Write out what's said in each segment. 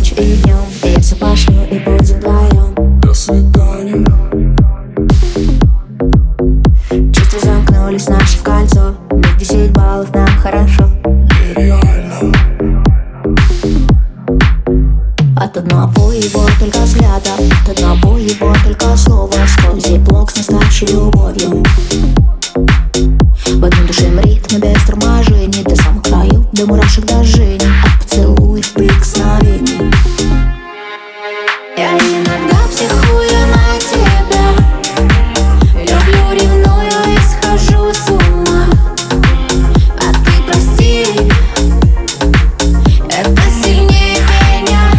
ночью и днем. Я все пошлю и будем вдвоем. До свидания. Чувства замкнулись наши в кольцо. Миг 10 баллов, нам хорошо. Нереально. От одного его только взгляда, от одного его только слова сквозь блок с настоящей любовью. В одной душе ритме без торможений, до самых краев, до мурашек до жжений, от поцелуев, прикосновений. Я иногда психую на тебя, люблю, ревную и схожу с ума. А ты прости, это сильнее меня.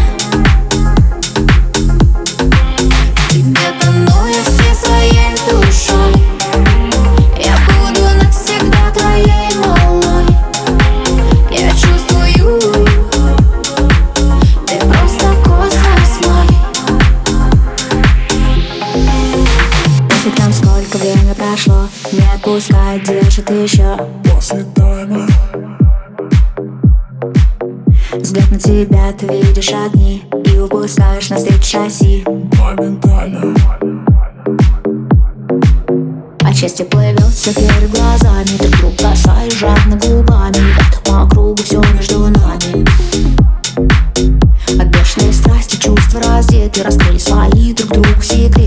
Тебе тону я всей своей душой. Я буду навсегда твоей малой. Я чувствую, ты просто космос мой. После там сколько время прошло, не отпускает, держит еще. После тайма. Взгляд на тебя, ты видишь огни и упускаешь навстречу шасси. Моментально. А счастье плывет все перед глазами, друг друга касаясь жадно губами. Это по кругу все между нами. От бешеной страсти чувства раздеты, раскрыли свои друг другу секреты.